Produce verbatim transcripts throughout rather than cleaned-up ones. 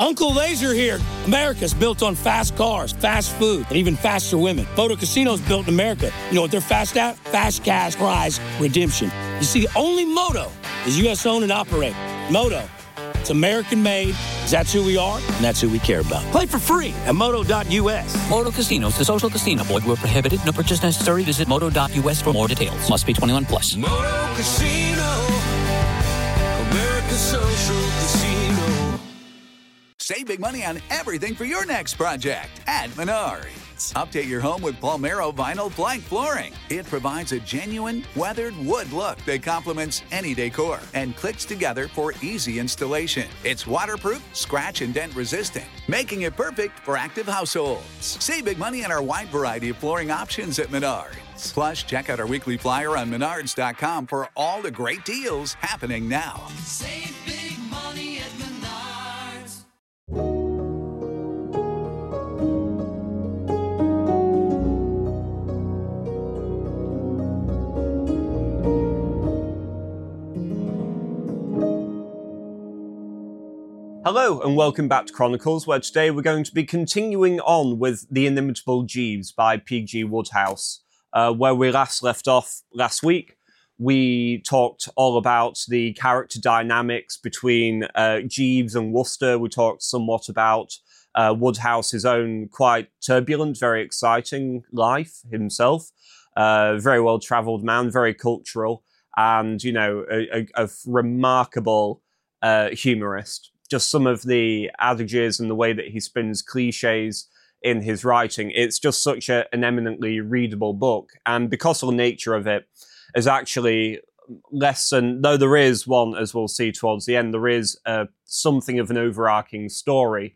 Uncle Laser here. America's built on fast cars, fast food, and even faster women. Moto Casino's built in America. You know what they're fast at? Fast cash prize redemption. You see, only Moto is U S owned and operated. Moto, it's American made. That's who we are, and that's who we care about. Play for free at moto dot U S. Moto Casinos, the social casino. Void where prohibited. No purchase necessary. Visit moto dot U S for more details. Must be twenty-one plus. Moto Casino, America's social casino. Save big money on everything for your next project at Menards. Update your home with Palmero Vinyl Plank Flooring. It provides a genuine, weathered wood look that complements any decor and clicks together for easy installation. It's waterproof, scratch and dent resistant, making it perfect for active households. Save big money on our wide variety of flooring options at Menards. Plus, check out our weekly flyer on menards dot com for all the great deals happening now. Save big money at Menards. Hello and welcome back to Chronicles, where today we're going to be continuing on with The Inimitable Jeeves by P G Wodehouse. Uh, where we last left off last week, we talked all about the character dynamics between uh, Jeeves and Wooster. We talked somewhat about uh, Wodehouse's own quite turbulent, very exciting life himself. Uh, very well-travelled man, very cultural, and, you know, a, a, a remarkable uh, humorist. Just some of the adages and the way that he spins cliches in his writing. It's just such a, an eminently readable book. And because of the nature of it, is actually less than, though there is one, as we'll see towards the end, there is uh, something of an overarching story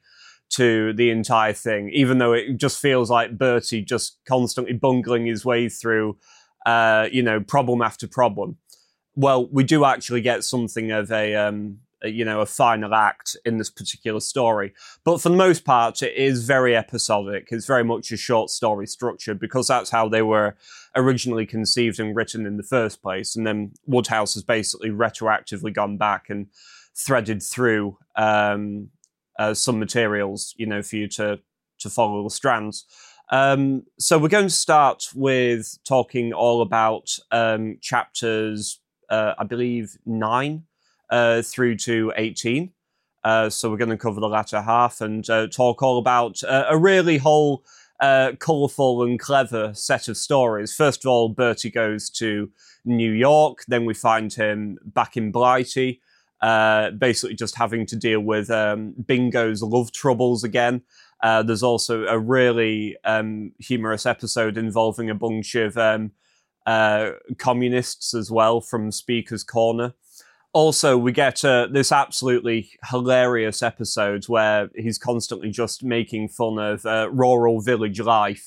to the entire thing, even though it just feels like Bertie just constantly bungling his way through, uh, you know, problem after problem. Well, we do actually get something of a... Um, you know, a final act in this particular story. But for the most part, it is very episodic. It's very much a short story structure because that's how they were originally conceived and written in the first place. And then Wodehouse has basically retroactively gone back and threaded through um, uh, some materials, you know, for you to, to follow the strands. Um, so we're going to start with talking all about um, chapters, uh, I believe, nine, Uh, through to eighteen. Uh, so we're going to cover the latter half and uh, talk all about uh, a really whole uh, colourful and clever set of stories. First of all, Bertie goes to New York. Then we find him back in Blighty, uh, basically just having to deal with um, Bingo's love troubles again. Uh, there's also a really um, humorous episode involving a bunch of um, uh, communists as well from Speaker's Corner. Also, we get uh, this absolutely hilarious episode where he's constantly just making fun of uh, rural village life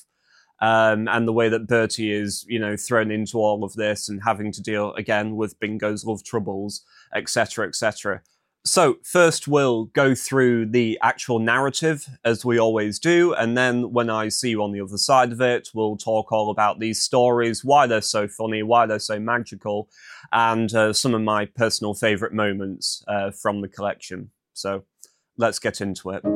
um, and the way that Bertie is, you know, thrown into all of this and having to deal, again, with Bingo's love troubles, et cetera, et cetera. So, first we'll go through the actual narrative, as we always do, and then when I see you on the other side of it, we'll talk all about these stories, why they're so funny, why they're so magical, and uh, some of my personal favourite moments uh, from the collection. So, let's get into it.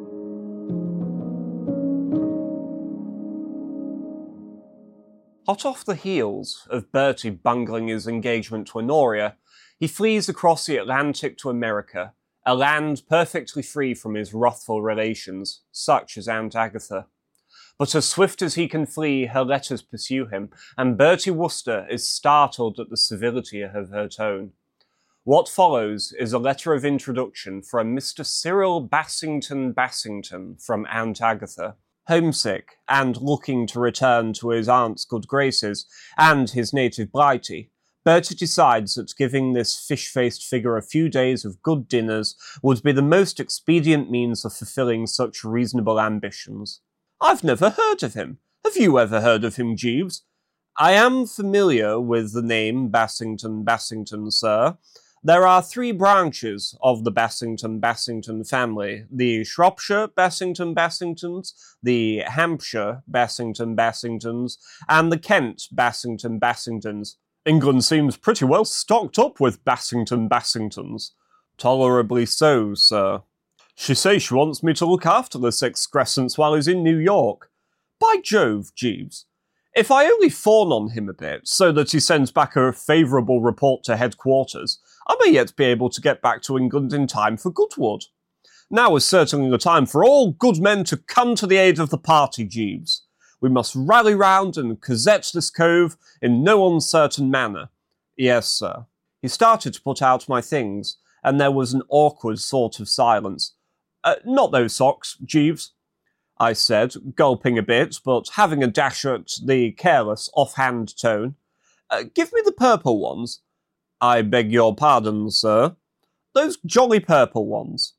Hot off the heels of Bertie bungling his engagement to Honoria, he flees across the Atlantic to America, a land perfectly free from his wrathful relations, such as Aunt Agatha. But as swift as he can flee, her letters pursue him, and Bertie Wooster is startled at the civility of her tone. What follows is a letter of introduction from Mister Cyril Bassington Bassington from Aunt Agatha. Homesick, and looking to return to his aunt's good graces, and his native Blighty, Bertie decides that giving this fish-faced figure a few days of good dinners would be the most expedient means of fulfilling such reasonable ambitions. I've never heard of him. Have you ever heard of him, Jeeves? I am familiar with the name Bassington Bassington, sir. There are three branches of the Bassington Bassington family, the Shropshire Bassington Bassingtons, the Hampshire Bassington Bassingtons, and the Kent Bassington Bassingtons. England seems pretty well stocked up with Bassington Bassingtons. Tolerably so, sir. She says she wants me to look after this excrescence while he's in New York. By Jove, Jeeves. If I only fawn on him a bit, so that he sends back a favourable report to headquarters, I may yet be able to get back to England in time for Goodwood. Now is certainly the time for all good men to come to the aid of the party, Jeeves. We must rally round and gazette this cove in no uncertain manner. Yes, sir. He started to put out my things, and there was an awkward sort of silence. Uh, not those socks, Jeeves, I said, gulping a bit, but having a dash at the careless, off-hand tone. Uh, give me the purple ones. I beg your pardon, sir. Those jolly purple ones.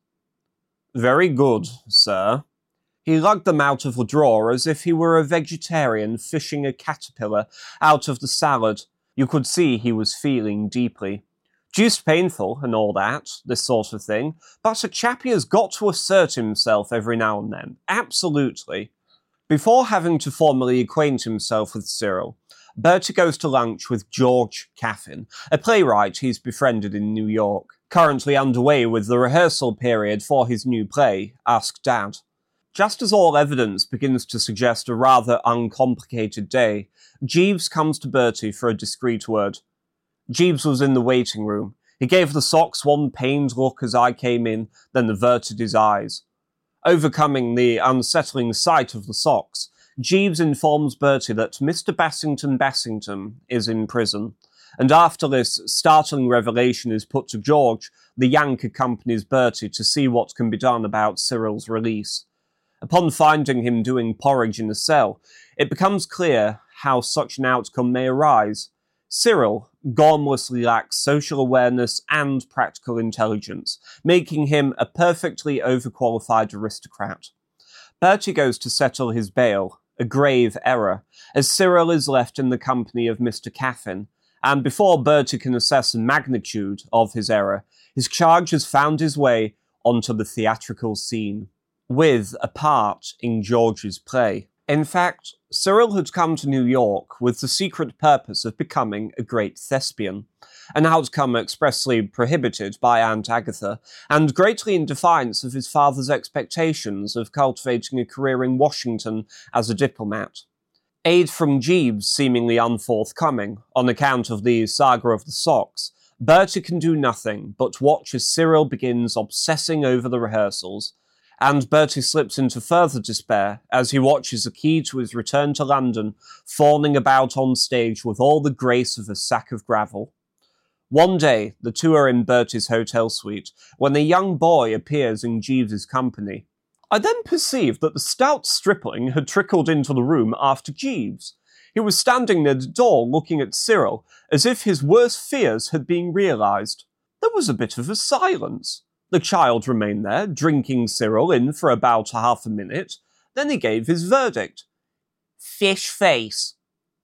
Very good, sir. He lugged them out of the drawer as if he were a vegetarian fishing a caterpillar out of the salad. You could see he was feeling deeply. Deuced painful and all that, this sort of thing, but a chappie has got to assert himself every now and then. Absolutely. Before having to formally acquaint himself with Cyril, Bertie goes to lunch with George Caffin, a playwright he's befriended in New York, currently underway with the rehearsal period for his new play, Ask Dad. Just as all evidence begins to suggest a rather uncomplicated day, Jeeves comes to Bertie for a discreet word. Jeeves was in the waiting room. He gave the socks one pained look as I came in, then averted his eyes. Overcoming the unsettling sight of the socks, Jeeves informs Bertie that Mister Bassington Bassington is in prison, and after this startling revelation is put to George, the Yank accompanies Bertie to see what can be done about Cyril's release. Upon finding him doing porridge in a cell, it becomes clear how such an outcome may arise. Cyril gormlessly lacks social awareness and practical intelligence, making him a perfectly overqualified aristocrat. Bertie goes to settle his bail, a grave error, as Cyril is left in the company of Mister Caffin, and before Bertie can assess the magnitude of his error, his charge has found his way onto the theatrical scene, with a part in George's play. In fact, Cyril had come to New York with the secret purpose of becoming a great thespian, an outcome expressly prohibited by Aunt Agatha, and greatly in defiance of his father's expectations of cultivating a career in Washington as a diplomat. Aid from Jeeves seemingly unforthcoming, on account of the saga of the socks, Bertie can do nothing but watch as Cyril begins obsessing over the rehearsals, and Bertie slips into further despair as he watches the key to his return to London fawning about on stage with all the grace of a sack of gravel. One day, the two are in Bertie's hotel suite, when a young boy appears in Jeeves's company. I then perceived that the stout stripling had trickled into the room after Jeeves. He was standing near the door looking at Cyril, as if his worst fears had been realised. There was a bit of a silence. The child remained there, drinking Cyril in for about half a minute. Then he gave his verdict. Fish face.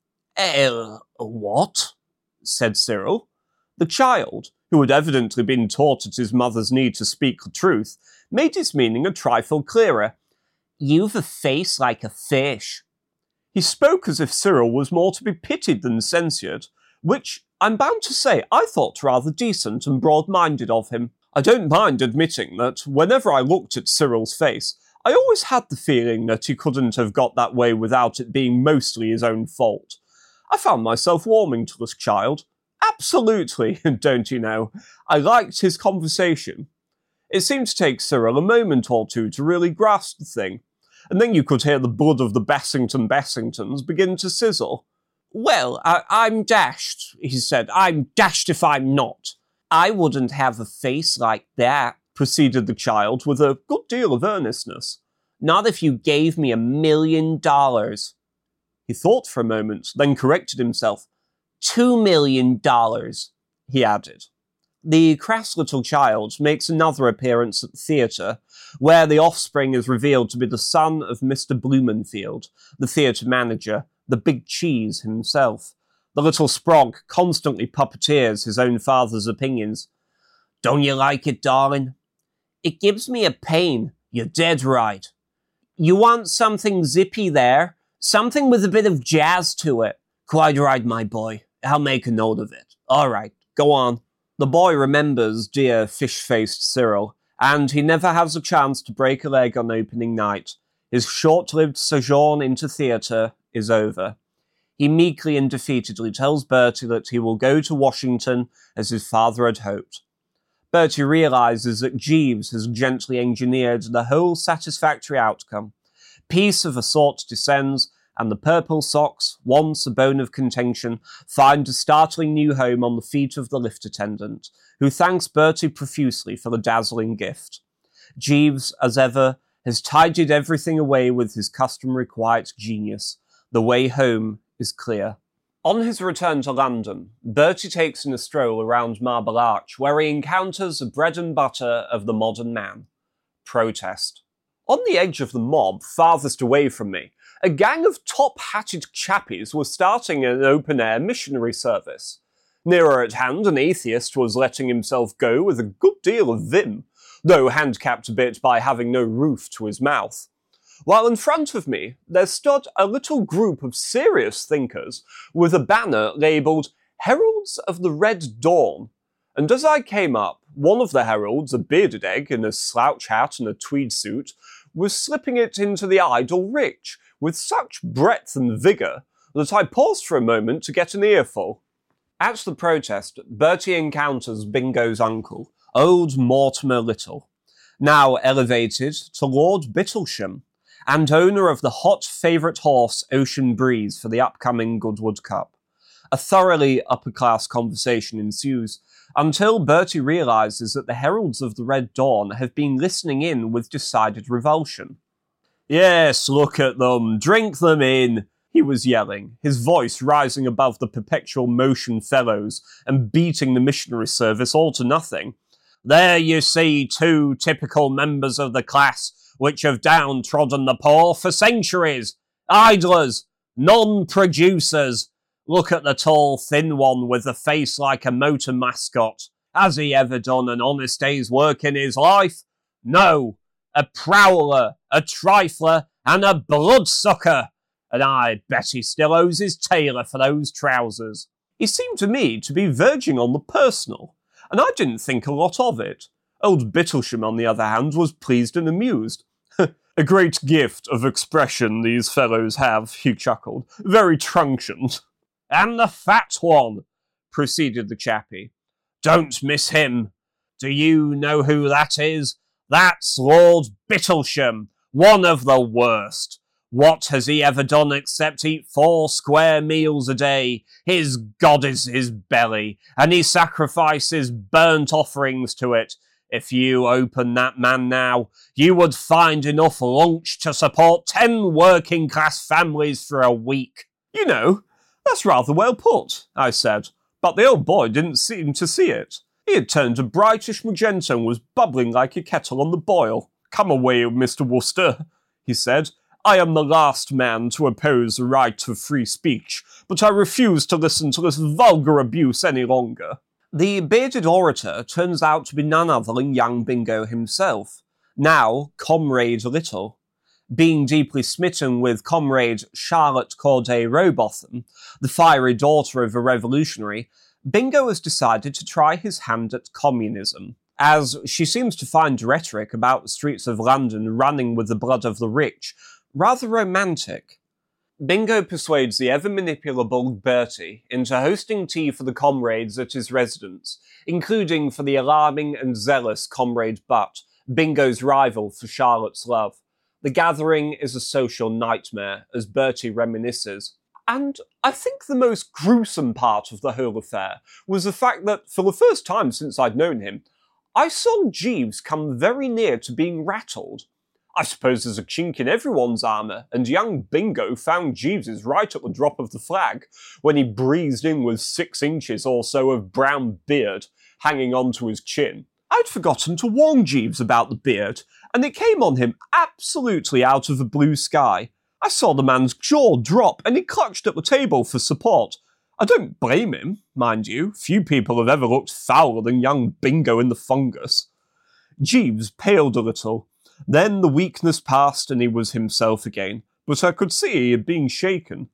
Eh, what? Said Cyril. The child, who had evidently been taught at his mother's knee to speak the truth, made his meaning a trifle clearer. You've a face like a fish. He spoke as if Cyril was more to be pitied than censured, which, I'm bound to say, I thought rather decent and broad-minded of him. I don't mind admitting that whenever I looked at Cyril's face, I always had the feeling that he couldn't have got that way without it being mostly his own fault. I found myself warming to this child. Absolutely, don't you know? I liked his conversation. It seemed to take Cyril a moment or two to really grasp the thing, and then you could hear the blood of the Bassington Bassingtons begin to sizzle. Well, I- I'm dashed, he said. I'm dashed if I'm not. I wouldn't have a face like that, proceeded the child with a good deal of earnestness. Not if you gave me a million dollars. He thought for a moment, then corrected himself. Two million dollars, he added. The crass little child makes another appearance at the theatre, where the offspring is revealed to be the son of Mister Blumenfield, the theatre manager, the big cheese himself. The little sprog constantly puppeteers his own father's opinions. Don't you like it, darling? It gives me a pain. You're dead right. You want something zippy there? Something with a bit of jazz to it. Quite right, my boy. I'll make a note of it. All right, go on. The boy remembers dear fish-faced Cyril, and he never has a chance to break a leg on opening night. His short-lived sojourn into theatre is over. He meekly and defeatedly tells Bertie that he will go to Washington as his father had hoped. Bertie realises that Jeeves has gently engineered the whole satisfactory outcome. Peace of a sort descends, and the purple socks, once a bone of contention, find a startling new home on the feet of the lift attendant, who thanks Bertie profusely for the dazzling gift. Jeeves, as ever, has tidied everything away with his customary quiet genius. The way home is clear. On his return to London, Bertie takes in a stroll around Marble Arch, where he encounters the bread and butter of the modern man: protest. On the edge of the mob, farthest away from me, a gang of top-hatted chappies was starting an open-air missionary service. Nearer at hand, an atheist was letting himself go with a good deal of vim, though handicapped a bit by having no roof to his mouth. While in front of me, there stood a little group of serious thinkers with a banner labelled Heralds of the Red Dawn, and as I came up, one of the heralds, a bearded egg in a slouch hat and a tweed suit, was slipping it into the idle rich with such breadth and vigour that I paused for a moment to get an earful. At the protest, Bertie encounters Bingo's uncle, old Mortimer Little, now elevated to Lord Bittlesham, and owner of the hot favourite horse Ocean Breeze for the upcoming Goodwood Cup. A thoroughly upper-class conversation ensues, until Bertie realises that the Heralds of the Red Dawn have been listening in with decided revulsion. "Yes, look at them, drink them in," he was yelling, his voice rising above the perpetual motion fellows and beating the missionary service all to nothing. "There you see two typical members of the class which have downtrodden the poor for centuries. Idlers, non-producers. Look at the tall, thin one with the face like a motor mascot. Has he ever done an honest day's work in his life? No. A prowler, a trifler, and a bloodsucker. And I bet he still owes his tailor for those trousers." He seemed to me to be verging on the personal, and I didn't think a lot of it. Old Bittlesham, on the other hand, was pleased and amused. "A great gift of expression these fellows have," he chuckled. "Very truncheant." "And the fat one," proceeded the chappie. "Don't miss him. Do you know who that is? That's Lord Bittlesham, one of the worst. What has he ever done except eat four square meals a day? His god is his belly, and he sacrifices burnt offerings to it. If you open that man now, you would find enough lunch to support ten working-class families for a week." "You know, that's rather well put," I said, but the old boy didn't seem to see it. He had turned a brightish magenta and was bubbling like a kettle on the boil. "Come away, Mister Wooster," he said. "I am the last man to oppose the right of free speech, but I refuse to listen to this vulgar abuse any longer." The bearded orator turns out to be none other than young Bingo himself, now Comrade Little. Being deeply smitten with Comrade Charlotte Corday Rowbotham, the fiery daughter of a revolutionary, Bingo has decided to try his hand at communism, as she seems to find rhetoric about the streets of London running with the blood of the rich rather romantic. Bingo persuades the ever-manipulable Bertie into hosting tea for the comrades at his residence, including for the alarming and zealous Comrade Butt, Bingo's rival for Charlotte's love. The gathering is a social nightmare, as Bertie reminisces. And I think the most gruesome part of the whole affair was the fact that, for the first time since I'd known him, I saw Jeeves come very near to being rattled. I suppose there's a chink in everyone's armour, and young Bingo found Jeeves's right at the drop of the flag, when he breezed in with six inches or so of brown beard hanging onto his chin. I'd forgotten to warn Jeeves about the beard, and it came on him absolutely out of the blue sky. I saw the man's jaw drop, and he clutched at the table for support. I don't blame him, mind you. Few people have ever looked fouler than young Bingo in the fungus. Jeeves paled a little. Then the weakness passed and he was himself again, but I could see he had been shaken.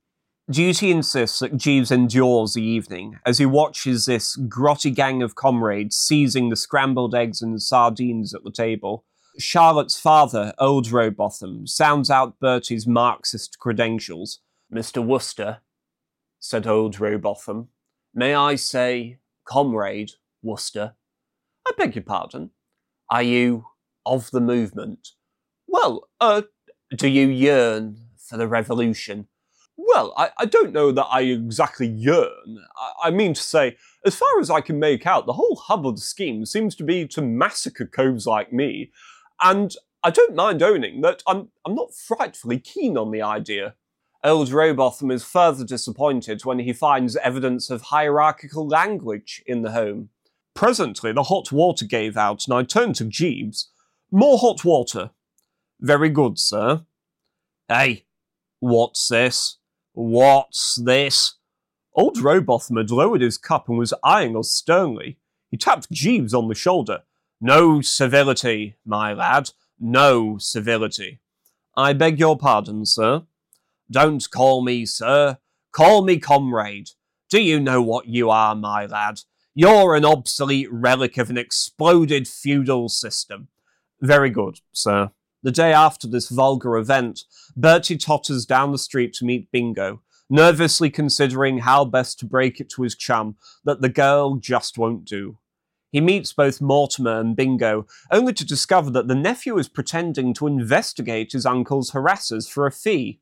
Duty insists that Jeeves endures the evening as he watches this grotty gang of comrades seizing the scrambled eggs and sardines at the table. Charlotte's father, old Rowbotham, sounds out Bertie's Marxist credentials. "Mister Worcester," said old Rowbotham. "May I say, Comrade Worcester?" "I beg your pardon?" "Are you of the movement?" "Well, uh, do you yearn for the revolution?" "Well, I, I don't know that I exactly yearn. I, I mean to say, as far as I can make out, the whole hub of the scheme seems to be to massacre coves like me, and I don't mind owning that I'm, I'm not frightfully keen on the idea." Old Rowbotham is further disappointed when he finds evidence of hierarchical language in the home. Presently, the hot water gave out, and I turned to Jeeves. "More hot water." "Very good, sir." "Hey, what's this? What's this?" Old Rowbotham had lowered his cup and was eyeing us sternly. He tapped Jeeves on the shoulder. "No civility, my lad. No civility." "I beg your pardon, sir." "Don't call me sir. Call me comrade. Do you know what you are, my lad? You're an obsolete relic of an exploded feudal system." "Very good, sir." The day after this vulgar event, Bertie totters down the street to meet Bingo, nervously considering how best to break it to his chum that the girl just won't do. He meets both Mortimer and Bingo, only to discover that the nephew is pretending to investigate his uncle's harassers for a fee.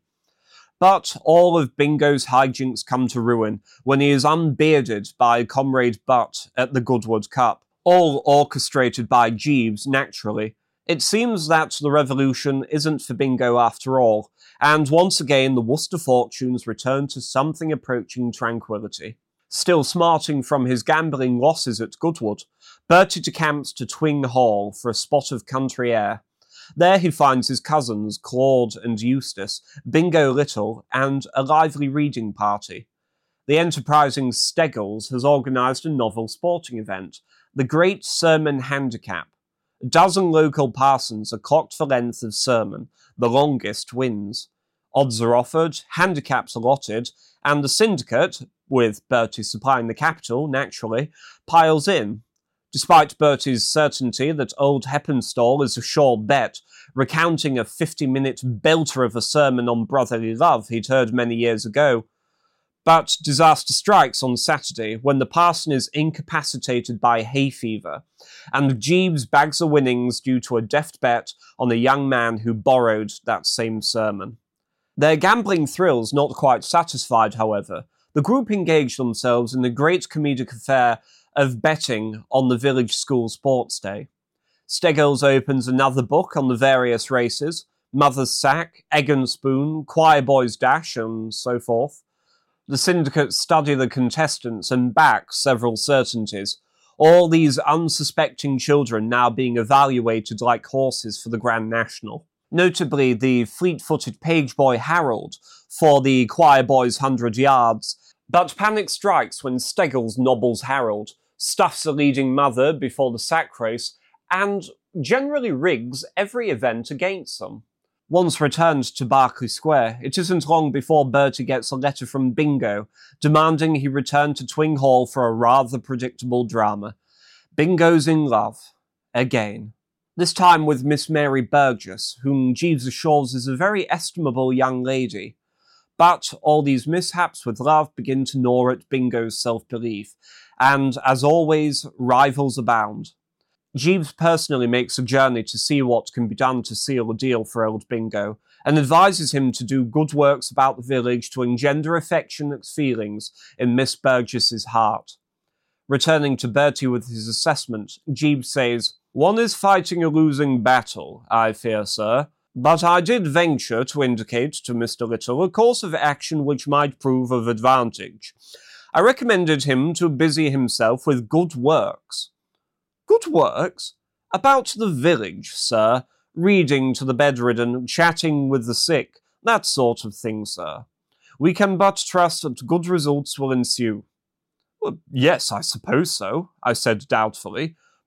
But all of Bingo's hijinks come to ruin when he is unbearded by Comrade Butt at the Goodwood Cup, all orchestrated by Jeeves, naturally. It seems that the revolution isn't for Bingo after all, and once again the Worcester fortunes return to something approaching tranquility. Still smarting from his gambling losses at Goodwood, Bertie decamps to Twing Hall for a spot of country air. There he finds his cousins, Claude and Eustace, Bingo Little, and a lively reading party. The enterprising Steggles has organised a novel sporting event, the Great Sermon Handicap. A dozen local parsons are clocked for length of sermon. The longest wins. Odds are offered, handicaps allotted, and the syndicate, with Bertie supplying the capital, naturally, piles in. Despite Bertie's certainty that old Heppenstall is a sure bet, recounting a fifty-minute belter of a sermon on brotherly love he'd heard many years ago. But disaster strikes on Saturday when the parson is incapacitated by hay fever, and Jeeves bags the winnings due to a deft bet on a young man who borrowed that same sermon. Their gambling thrills not quite satisfied, however, the group engage themselves in the great comedic affair of betting on the village school sports day. Steggles opens another book on the various races, Mother's Sack, Egg and Spoon, Choir Boys Dash, and so forth. The syndicate study the contestants and back several certainties, all these unsuspecting children now being evaluated like horses for the Grand National. Notably the fleet-footed page boy Harold for the Choir Boys' hundred yards, but panic strikes when Steggles nobbles Harold, stuffs the leading mother before the sack race, and generally rigs every event against them. Once returned to Berkeley Square, it isn't long before Bertie gets a letter from Bingo, demanding he return to Twing Hall for a rather predictable drama. Bingo's in love. Again. This time with Miss Mary Burgess, whom Jeeves assures is a very estimable young lady. But all these mishaps with love begin to gnaw at Bingo's self-belief, and, as always, rivals abound. Jeeves personally makes a journey to see what can be done to seal a deal for old Bingo, and advises him to do good works about the village to engender affectionate feelings in Miss Burgess's heart. Returning to Bertie with his assessment, Jeeves says, "One is fighting a losing battle, I fear, sir, but I did venture to indicate to Mister Little a course of action which might prove of advantage. I recommended him to busy himself with good works." "Good works? About the village, sir. Reading to the bedridden, chatting with the sick, that sort of thing, sir. We can but trust that good results will ensue." "Well, yes, I suppose so," I said doubtfully,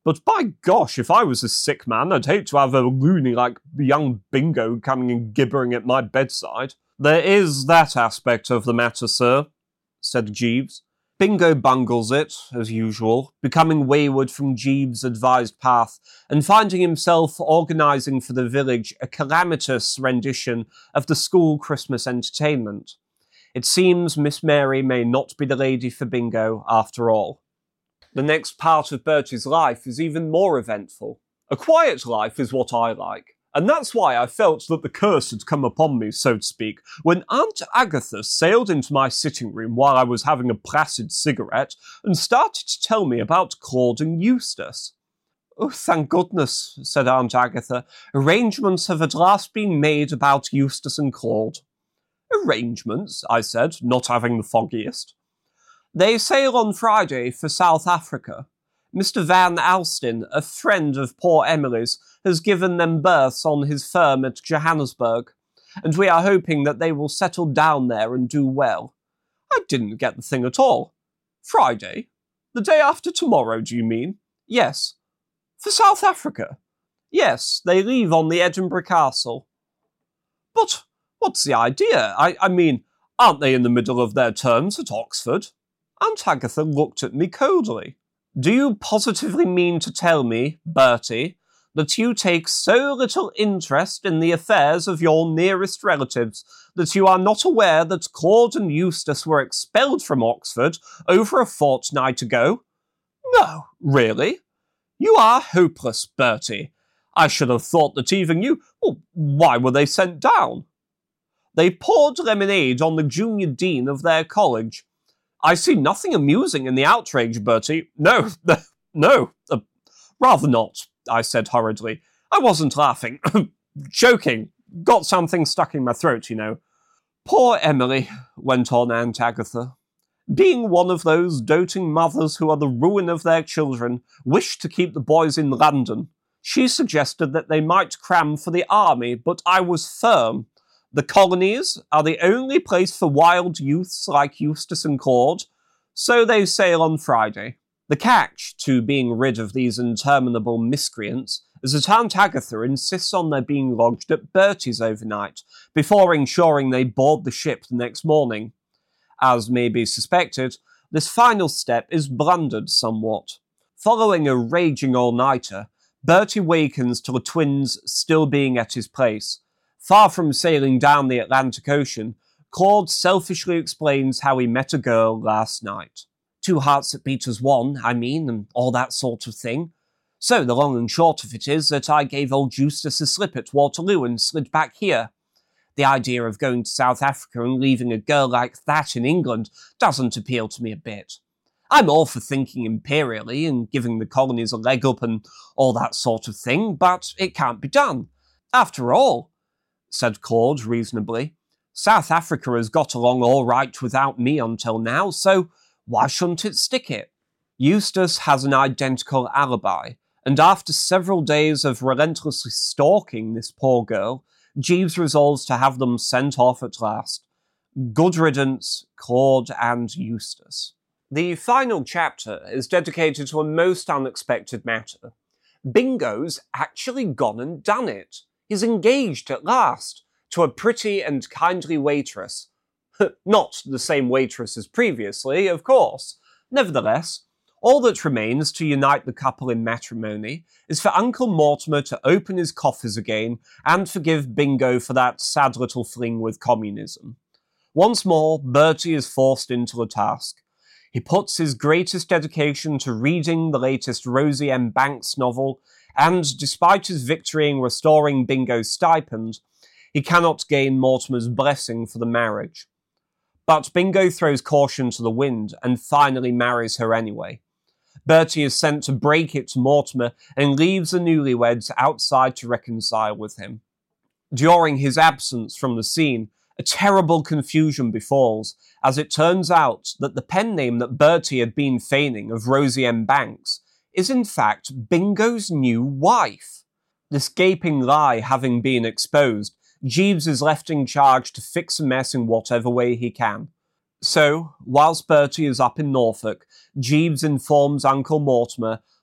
but by gosh, if I was a sick man, I'd hate to have a loony like young Bingo coming and gibbering at my bedside. There is that aspect of the matter, sir, said Jeeves. Bingo bungles it, as usual, becoming wayward from Jeeves' advised path, and finding himself organising for the village a calamitous rendition of the school Christmas entertainment. It seems Miss Mary may not be the lady for Bingo after all. The next part of Bertie's life is even more eventful. A quiet life is what I like, and that's why I felt that the curse had come upon me, so to speak, when Aunt Agatha sailed into my sitting room while I was having a placid cigarette and started to tell me about Claude and Eustace. "Oh, thank goodness," said Aunt Agatha. "Arrangements have at last been made about Eustace and Claude." "Arrangements?" I said, not having the foggiest. "They sail on Friday for South Africa. Mister Van Alstyne, a friend of poor Emily's, has given them berths on his firm at Johannesburg, and we are hoping that they will settle down there and do well." "I didn't get the thing at all." "Friday? The day after tomorrow, do you mean?" "Yes." "For South Africa?" "Yes, they leave on the Edinburgh Castle." "But what's the idea? I, I mean, aren't they in the middle of their terms at Oxford?" Aunt Agatha looked at me coldly. "Do you positively mean to tell me, Bertie, that you take so little interest in the affairs of your nearest relatives that you are not aware that Claude and Eustace were expelled from Oxford over a fortnight ago?" "No, really? You are hopeless, Bertie. I should have thought that even you... Well, why were they sent down?" "They poured lemonade on the junior dean of their college. I see nothing amusing in the outrage, Bertie. No, no, uh, rather not," I said hurriedly. "I wasn't laughing. Joking. Got something stuck in my throat, you know." "Poor Emily," went on Aunt Agatha. "Being one of those doting mothers who are the ruin of their children, wished to keep the boys in London. She suggested that they might cram for the army, but I was firm. The colonies are the only place for wild youths like Eustace and Claude, so they sail on Friday. The catch to being rid of these interminable miscreants is that Aunt Agatha insists on their being lodged at Bertie's overnight, before ensuring they board the ship the next morning. As may be suspected, this final step is blundered somewhat. Following a raging all-nighter, Bertie wakens to the twins still being at his place. Far from sailing down the Atlantic Ocean, Claude selfishly explains how he met a girl last night. Two hearts that beat as one, I mean, and all that sort of thing. So the long and short of it is that I gave old Eustace a slip at Waterloo and slid back here. The idea of going to South Africa and leaving a girl like that in England doesn't appeal to me a bit. I'm all for thinking imperially and giving the colonies a leg up and all that sort of thing, but it can't be done. After all, said Claude reasonably, South Africa has got along all right without me until now, so why shouldn't it stick it? Eustace has an identical alibi, and after several days of relentlessly stalking this poor girl, Jeeves resolves to have them sent off at last. Good riddance, Claude and Eustace. The final chapter is dedicated to a most unexpected matter. Bingo's actually gone and done it. He's engaged at last to a pretty and kindly waitress. Not the same waitress as previously, of course. Nevertheless, all that remains to unite the couple in matrimony is for Uncle Mortimer to open his coffers again and forgive Bingo for that sad little fling with communism. Once more, Bertie is forced into the task. He puts his greatest dedication to reading the latest Rosie M. Banks novel, and despite his victory in restoring Bingo's stipend, he cannot gain Mortimer's blessing for the marriage. But Bingo throws caution to the wind and finally marries her anyway. Bertie is sent to break it to Mortimer and leaves the newlyweds outside to reconcile with him. During his absence from the scene, a terrible confusion befalls, as it turns out that the pen name that Bertie had been feigning of Rosie M. Banks is in fact Bingo's new wife. This gaping lie having been exposed, Jeeves is left in charge to fix a mess in whatever way he can. So, whilst Bertie is up in Norfolk, Jeeves informs Uncle Mortimer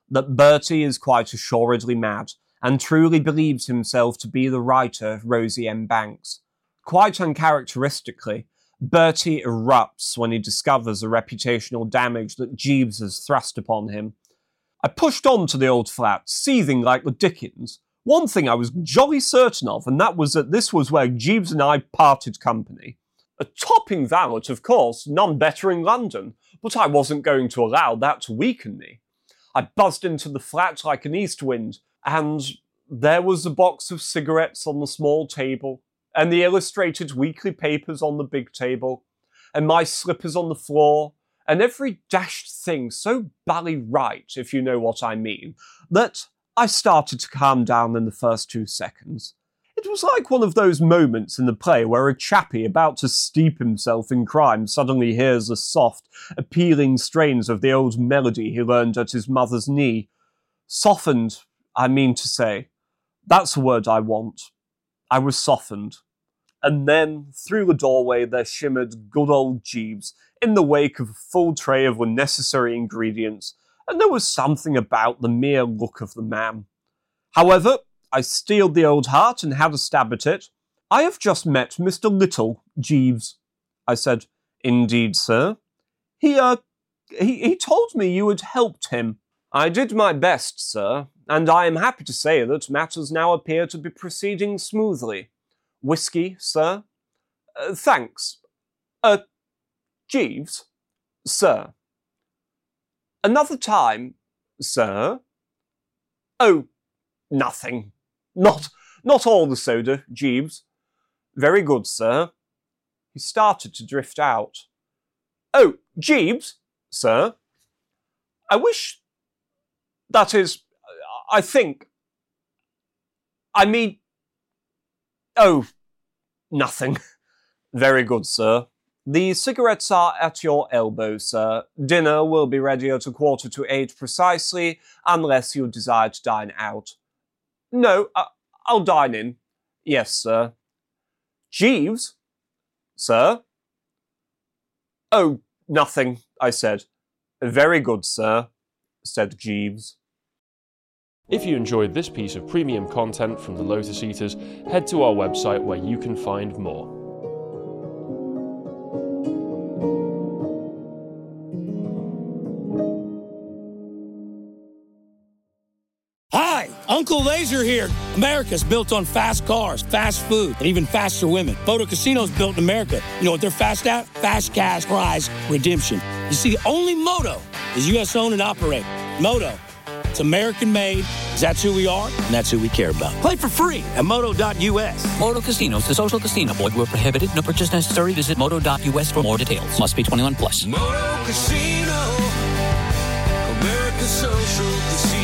that Bertie is quite assuredly mad and truly believes himself to be the writer Rosie M. Banks. Quite uncharacteristically, Bertie erupts when he discovers the reputational damage that Jeeves has thrust upon him. I pushed on to the old flat, seething like the dickens. One thing I was jolly certain of, and that was that this was where Jeeves and I parted company. A topping valet, of course, none better in London, but I wasn't going to allow that to weaken me. I buzzed into the flat like an east wind, and there was the box of cigarettes on the small table, and the illustrated weekly papers on the big table, and my slippers on the floor, and every dashed thing so bally right, if you know what I mean, that I started to calm down in the first two seconds. It was like one of those moments in the play where a chappie about to steep himself in crime suddenly hears the soft, appealing strains of the old melody he learned at his mother's knee. Softened, I mean to say. That's the word I want. I was softened. And then, through the doorway, there shimmered good old Jeeves, in the wake of a full tray of unnecessary ingredients, and there was something about the mere look of the man. However, I steeled the old heart and had a stab at it. "I have just met Mister Little, Jeeves," I said. "Indeed, sir. He, uh, he, he told me you had helped him." "I did my best, sir, and I am happy to say that matters now appear to be proceeding smoothly. Whiskey, sir?" Uh, "Thanks. Uh, Jeeves?" "Sir?" "Another time, sir?" "Oh, nothing. Not, not all the soda, Jeeves." "Very good, sir." He started to drift out. "Oh, Jeeves, sir? I wish... That is, I think... I mean... Oh, nothing." "Very good, sir. The cigarettes are at your elbow, sir. Dinner will be ready at a quarter to eight precisely, unless you desire to dine out." "No, I- I'll dine in." "Yes, sir." "Jeeves? Sir?" "Oh, nothing," I said. "Very good, sir," said Jeeves. If you enjoyed this piece of premium content from the Lotus Eaters, head to our website where you can find more. Hi, Uncle Laser here. America's built on fast cars, fast food, and even faster women. Photo Casino's built in America. You know what they're fast at? Fast cash prize redemption. You see, the only moto is U S owned and operated. Moto. It's American made. That's who we are, and that's who we care about. Play for free at moto dot U S. Moto Casinos, the social casino. Void where prohibited. No purchase necessary. Visit moto dot U S for more details. Must be twenty-one plus. Moto Casino, America's social casino.